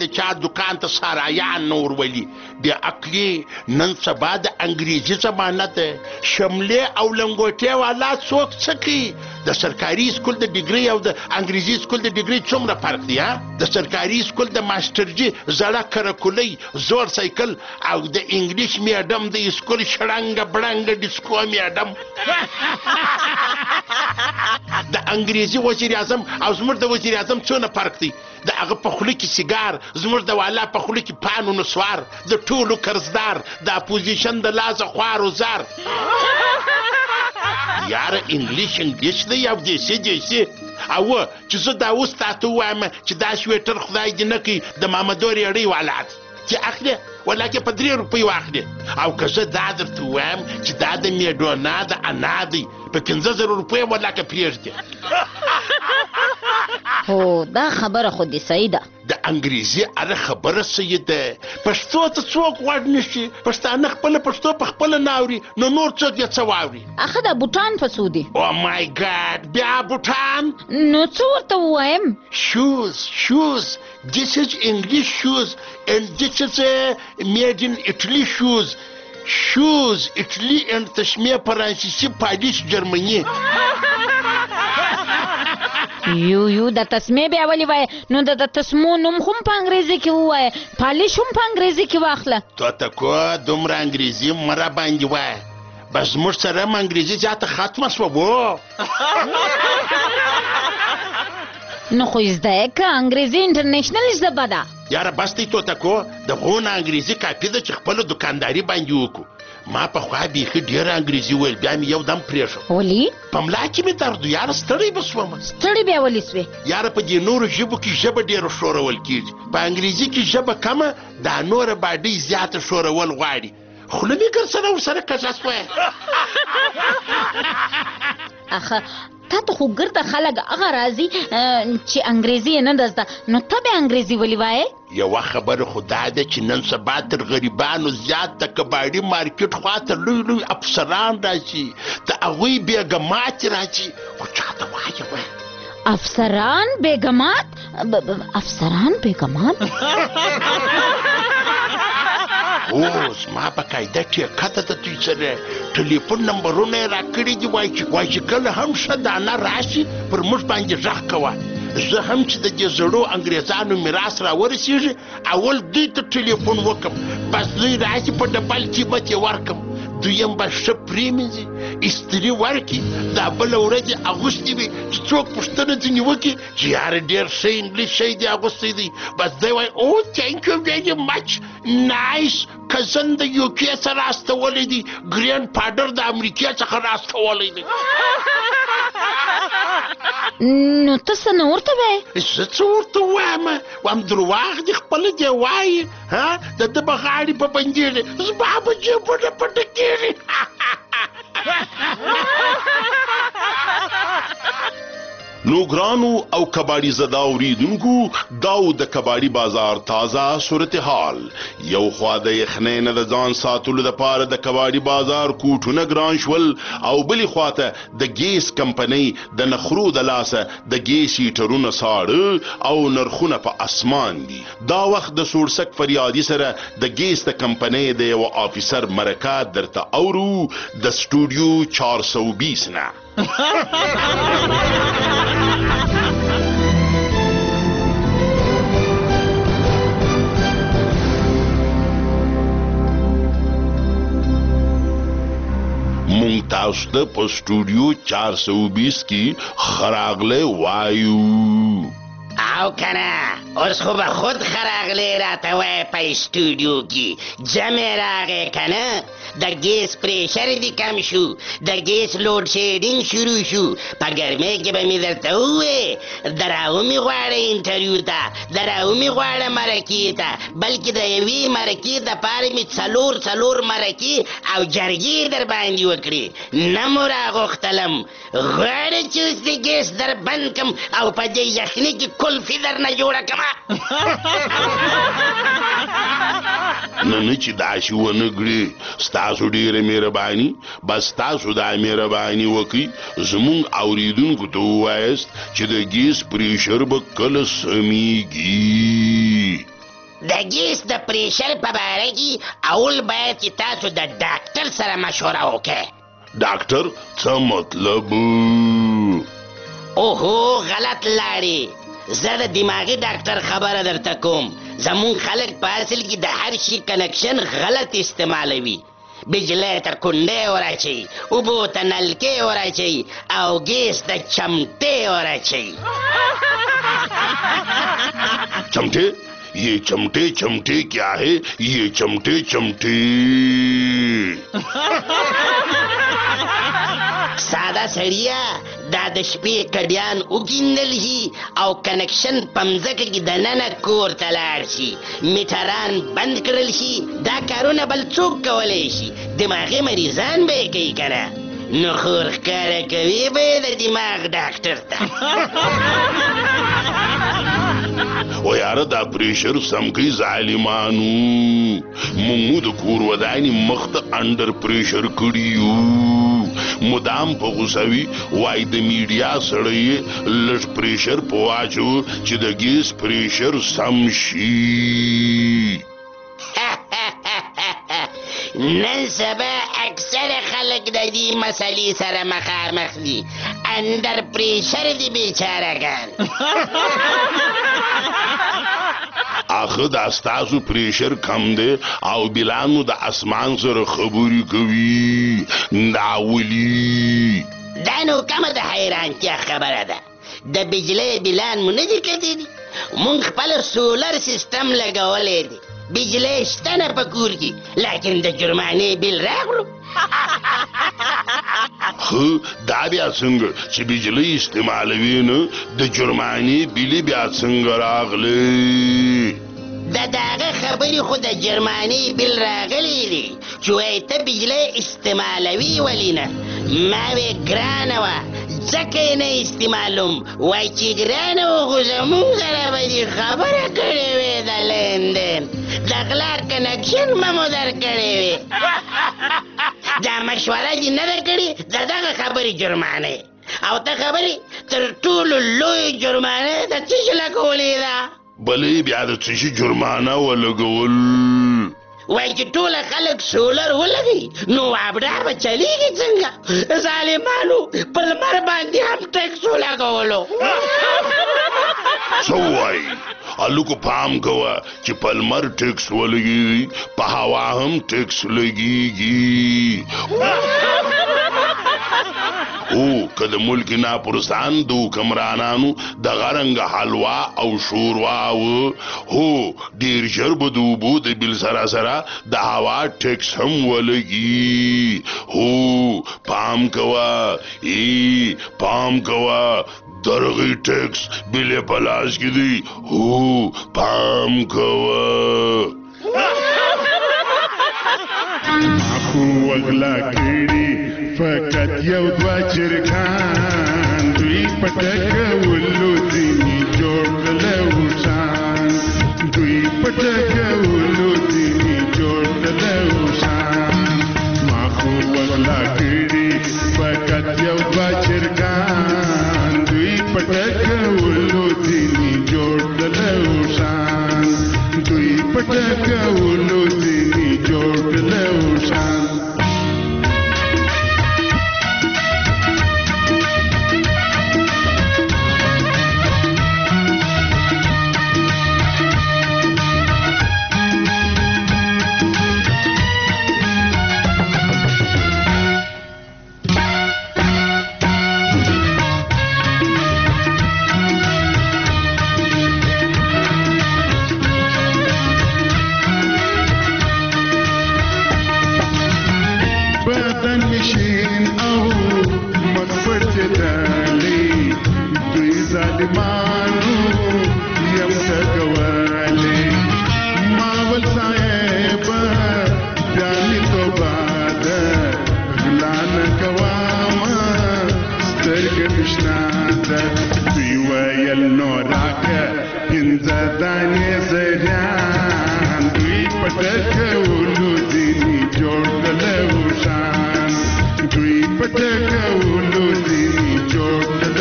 د چا دکان ته سارایان نه ورولي د عقلي نن سبا د انګریزي زمانه ده شملې او لنګوټې والا څوک څه کوي د سرکاري سکول د ډیګري او د انګریزي سکول د ډیګري څومره فرق دی د سرکاري سکول د ماسټرجي زړه کرکولۍ زور سایکل او د انګلیش میډم د سکول شړنګ بړنګ ډیسکو میډم د انګریزي وزیر اعظم او زموږ د وزیر اعظم څونه فرق دی د هغه په خوله کې سیګار زموږ د والا په خوله کې پان و نسوار د ټولو قرضدار د اپوزیشن د لاسه خوار و زار یاره انګلیش دی او دیسي او چې زه دا اوس تاته ووایم چې دا سویټر خدای دې نه کوي د مامدور یړۍ والا چې اخلي ولکه په 3 روپۍ واخلي او که زه دا درته ووایم چې دا د میډونا د انا دی په 15,000 روپۍ ولکه پرېږدي هو دا خبره خو دې صحیح ده د انګریزي هره خبره صحیح ده پښتو ته څوک غوږ نشي پښتانه خپله پښتو په خپله نه اوري نو نور څوک یې څه واوري اخه دا بوټان په څو دي او مای ګاډ بیا بوټان نو څه ورته ووایم shoes this is English shoes and this is made in Italy shoes Italy and تشمیه فرانسیسي پالیش جرمني یو د تسمې بیا ولې وایې نو د تسمو نوم هم په انګریزي کې ووایه پالیش هم په انګریزي کې واخله توتکو دومره انګریزي مه راباندې وایه بس زموږ سره هم انګریزي زیاته ختمه شوه نو خو زده یې که انګریزي انټرنیشنل ژبه ده یاره بس دی توتکو د غونه انګریزي کافي ده چې خپله دکانداري باندې وکړو ما پخوا بیخي ډېره انګریزي ویل بیا مې یو دم پرېښه ولې په ملا کې مې درد یاره ستړی به شوم ستړی بیا ولې سوې یاره په دې نورو ژبو کې ژبه ډېره ښورول کېږي په انګریزي کې ژبه کمه دا نوره باډۍ زیاته ښورول غواړي خوله مې ګرسره ورسره کږه شوه اخه تا ته خو ګرده خلک هغه راځي چې انګریزي یې نه ده زده نو ته بیا انګریزي ولې وایې یوه خبره خو دا ده چې نن سبا تر غریبانو زیات د کباړي مارکیټ خواته لوی افسران راځي د هغوی بیګمات راځي خو چا ته وایه افسران بیګمات اوس ما په قاعده ټیکه ته د دوی سره ټلیفون نمبرونه یې راکړي دي وایي چې کله هم ښه دانه راشي پر موږ باندې غږ کوه زه هم چې د دې زړو انګریزانو میراث راورسېږي اول دوی ته ټلیفون وکړم بس دوی راشي په ډبل قیمت یې ورکړم دویم به ښه پرېمینځي استري ورکړي دا بله ورځ یې اغوستې وي چې څوک پوښتنه ځینې وکړي چې یاره ډېر ښه انګلیش شی دی اغوستی دی بس دی وایي او تھینک یو ویری مچ نایس کزن د یوکې څخه راستولی دی ګرین پاډر د امریکې څخه راستولی دی نو ته څه نه ورته وایې زه څه ورته ووایم وایم درواغ دي خپله دې وایي د ده به غاړې په بندېږي زما به جیبونه پټه کېږي نو ګرانو او کباړي زده اوریدونکو داو د کباړي بازار تازه صورتحال یو خوا د یخنۍ نه د ځان ساتلو دپاره د کباړي بازار کوټونه ګران شول او بلې خواته د ګیس کمپنۍ د نخرو د لاسه د ګیس هیټرونه ساړه او نرخونه په اسمان دي دا وخت د سوړسک فریادي سره د ګیس د کمپنۍ د یو آفیسر مرکه درته اورو د سټوډیو 420 نه مونږ تاسو ته په سټوډیو 420 کې خراغله وایو او کنه اوس خو به خود خراغلی راته وایې په سټوډیو کې جمع راغی کنه د ګیس پریشر دې کم شو د ګیس لوډ شیډینګ شروع شو په ګرمۍ کې به مې درته ووایې دراومې غواړه انټرویو ته دراومې غواړه مرکې ته بلکې د یوې مرکې دپاره مې څلور مرکې او جرګې در باندې وکړې نه مو راغوښتلم غواړه چې اوس د ګیس در بند کم او په دې یخني کې کلفي در نه جوړه کړه نه چې داسې ونه کړي ستاسو ډېره مهرباني بس تاسو دا مهرباني وکړئ زموږ اوریدونکو ته ووایاست چې د ګیس پریشر به کله سمیږي د ګیس د پریشر په باره کې اول باید چې تاسو د ډاکټر سره مشوره وکړئ. ډاکټر څه مطلب؟ اوهو غلط لاړې، زه د دماغي ډاکټر خبره درته کوم. زمون خلک په اصل کې د هر شي کنکشن غلط استعمالوي. بجلی ته کونډې وراچوي، اوبو ته نلکې وراچوي او ګیس ته چمټې وراچوي. چمٹے؟ یہ چمٹے چمٹے کیا ہے؟ یہ چمٹے چمٹے ساده سړیا دا د شپې کډیان وګیندل شي او کنکشن په مځکه کې دننه کور ته لاړ شي، میټران بند کړل شي. دا کارونه بل څوک کولی شي؟ دماغي مریضان به یې کوي که نه؟ نو خور ښکاره کوي به یې د دماغ ډاکټر ته. و یاره دا پریشر سم کوي ظالمانو. مونږ د کور ودانې مخ ته انډر پریشر کړي یو. مدام په غوسه وي، وایي د میډیا سړی لږ پریشر په واچو چې د ګیس پریشر سم شي. نن سبا اکثر خلک د دې مسلې سره مخامخ دي. انډر پریشر دي بیچارهګان. آخه دا ستاسو پریشر کم دی او بلانو د اسمان سره خبرې کوي. دا ولي؟ دا نو کومه د حیرانتیا خبره ده. د بجلی بلان مو نه دي کتلي؟ مونږ خپل سولر سیستم لګولی دی. بجلی شته نه په کور کې، لیکن د جرمانې بیل راغلو. خو دا بیا څنګه چې بجلی استعمالوي نه د جرمانې بیلې بیا څنګه راغلی؟ د داغه خبرې خو د جرمانې بیل راغلی دی چې وایي ته بجلی استعمالوي ولې نه؟ ما وې ګرانه وه ځکه یې نه استعمالوم. وایي چې ګرانه وه خو زمونږ سره به دې خبره کړې وې د لیندین، د غلا کنکشن به مو درکړې وې. دا مشوره دې نه ده کړې د دغه خبرې جرمانې. او ته خبرې تر ټولو لوی جرمانې د څه شي لګولې ده؟ بلې بیا د څه شي جرمانه ولګول؟ وایي چې ټوله خلک سولر ولګوي نو ابډار به چلیږي څنګه؟ ظالمانو په لمر باندې هم ټیکس ولګولو. څه وایي؟ هلکو پام کوه چې په لمر ټیکس ولګېږي، په هوا هم ټیکس لګېږي. او که د ملک ناپرسان د حکمرانانو دغه رنګه حلوا او شوروا و، هو ډېر ژر به د اوبو د بیل سره سره د هوا ټیکس هم ولګي. هو پام کوه، پام کوه، درغی ټیکس بیلې په لاس کې دی. هو پام کوه. خو وغلا کړي فقط یو دوه چرګان، دوی پټکولو ځینې جوړ کړل شان، دوی پټکولو ځینې جوړ کړل شان. ما خو وغلا کړي فقط یو دوه چرګان، دوی پټکولو ځینې جوړ کړل شان، دوی پټکولو ځینې جوړ کړل شان.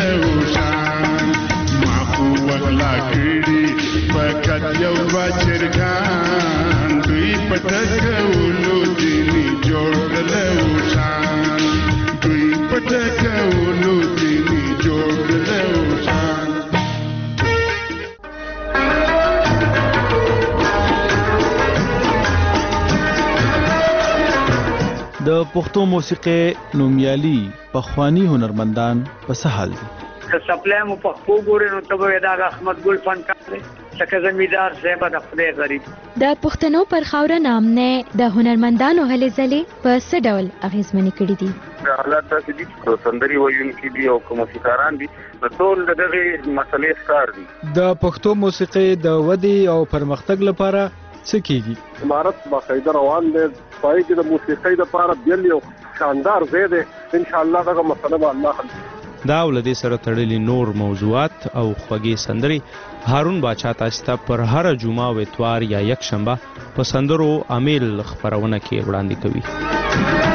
Check جان دوی پټکولو دیني جوړ کړو شان دوی پټکولو دیني جوړ کړو شان د پښتو موسیقي نومیالي پخوانی هنرمندان په څه حال دي؟ که سپلای مو پښتو ګورې نو ته به دا احمد ګل فنکار دی لکه زمیندار صاحب د خدای غریب د پښتنو پر خاوره نامنه د هنرمندانو هلې ځلې په څه ډول اغیزمنې کړي دي؟ حالات داسې دي چې سندري ویونکي دي او که موسیقاران دي نو ټول د دغې مسلې ښکار دي. د پښتو موسیقي د ودې او پرمختګ لپاره څه کیږي؟ امارت باقاعده روان دی پای کې د موسیقۍ لپاره بل یو شاندار ځای دی ان شاء الله دغه مسله به الله حل کړي. دا ولدي سره تړلي نور موضوعات او خوږې سندري هارون باچا تاسو ته پر هر جمعه او اتوار یا یک شنبه په سندرو امیل خبرونه کې وړاندې کوي.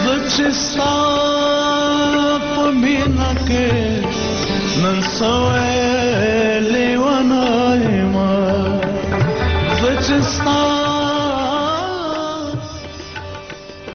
So